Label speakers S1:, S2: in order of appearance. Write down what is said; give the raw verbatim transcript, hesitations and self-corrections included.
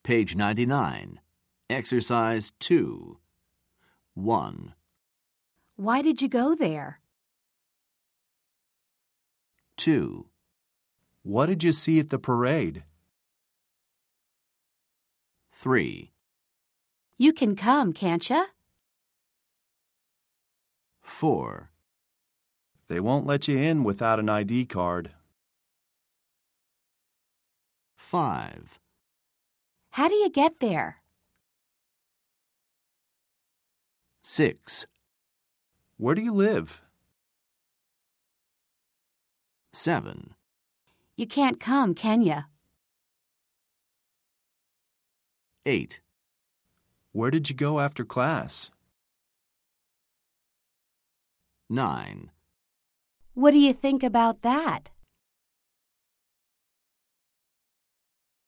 S1: Page ninety-nine. Exercise two. one.
S2: Why did you go there?
S1: two.
S3: What did you see at the parade?
S1: three.
S2: You can come, can't you?
S1: four.
S3: They won't let you in without an I D card.
S1: five.
S2: How do you get there?
S1: six.
S3: Where do you live?
S1: seven.
S2: You can't come, can you?
S1: eight.
S3: Where did you go after class?
S1: nine.
S2: What do you think about that?